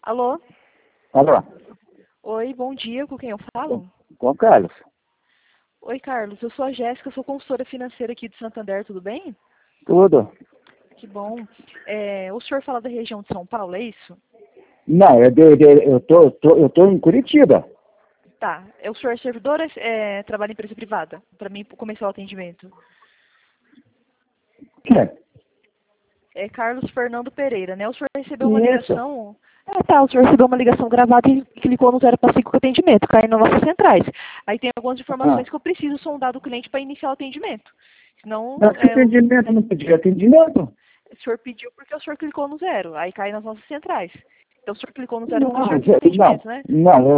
Alô? Alô, Oi, bom dia, com quem eu falo? com o Carlos. Oi, Carlos, eu sou a Jéssica, sou consultora financeira aqui de Santander, tudo bem? Tudo? Que bom. O senhor fala da região de São Paulo, é isso? Não, eu tô em Curitiba. Tá. O senhor é servidor ou trabalha em empresa privada? Para mim começar o atendimento. É. É Carlos Fernando Pereira, né? O senhor recebeu uma Isso. ligação... tá, o senhor recebeu uma ligação gravada e clicou no 0 para 5 atendimento, cai nas nossas centrais. Aí tem algumas Ah, informações que eu preciso sondar do cliente para iniciar o atendimento. Senão, mas que atendimento? Não pedi atendimento? o senhor pediu porque o senhor clicou no 0, aí cai nas nossas centrais. Então o senhor clicou no 0 Não, porque o senhor quis não, atendimento, né? não.